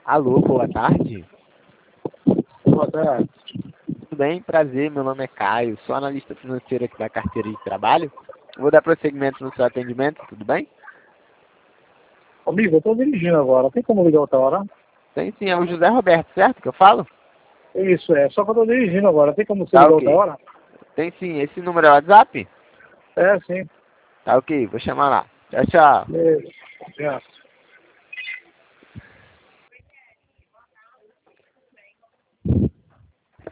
Alô, boa tarde. Boa tarde. Tudo bem? Prazer, meu nome é Caio, sou analista financeiro aqui da carteira de trabalho. Vou dar prosseguimento no seu atendimento, tudo bem? Amigo, eu estou dirigindo agora. Tem como ligar outra hora? Tem sim, é o José Roberto, certo que eu falo? Isso, é. Só que eu estou dirigindo agora. Tem como você Tá ligar outra ok. hora? Tem sim, esse número é o WhatsApp? É, sim. Tá ok, vou chamar lá. Tchau, tchau. Beleza. Tchau.